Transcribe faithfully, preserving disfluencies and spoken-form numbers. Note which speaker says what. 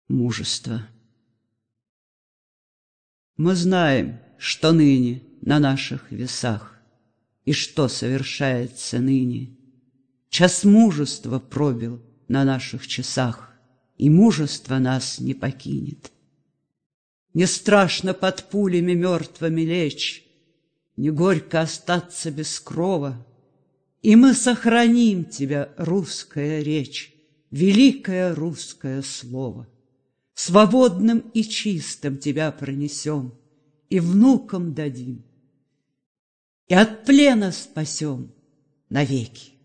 Speaker 1: мужество. Мы знаем, что ныне на наших весах и что совершается ныне. Час мужества пробил на наших часах, и мужество нас не покинет. Не страшно под пулями мертвыми лечь, не горько остаться без крова, и мы сохраним тебя, русская речь, великое русское слово. Свободным и чистым тебя пронесем, и внукам дадим, и от плена спасем навеки.